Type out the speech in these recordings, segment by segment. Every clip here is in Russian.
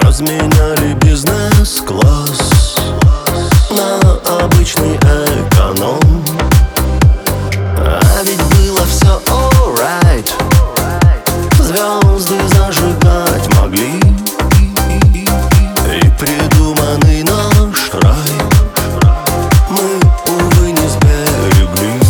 Разменяли бизнес-класс на обычный эконом. А ведь было все alright. Звезды зажигать могли, и придуманный наш рай мы, увы, не сберегли.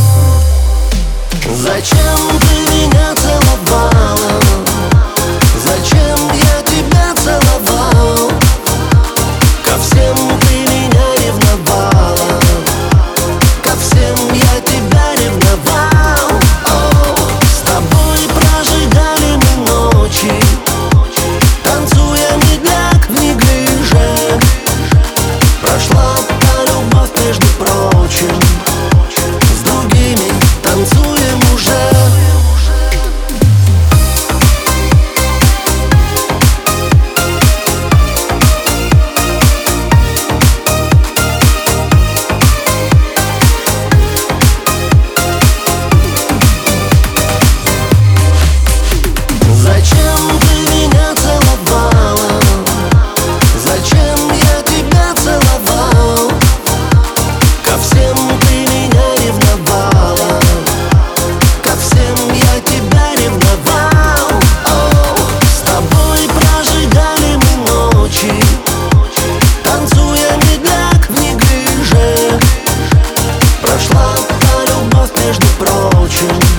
Зачем ты меня целовала? Зачем я тебя целовал? Ко всем ты меня ревновала, ко всем я тебя ревновал. С тобой прожигали мы ночи, танцуя медляк в неглиже. Прошла та любовь, между прочим, с другими танцуем уже. Зачем ты меня целовала? Зачем я тебя целовал? Ко всем ты меня ревновала, ко всем я тебя ревновал. С тобой прожигали мы ночи, танцуя медляк в неглиже. Прошла та любовь, между прочим,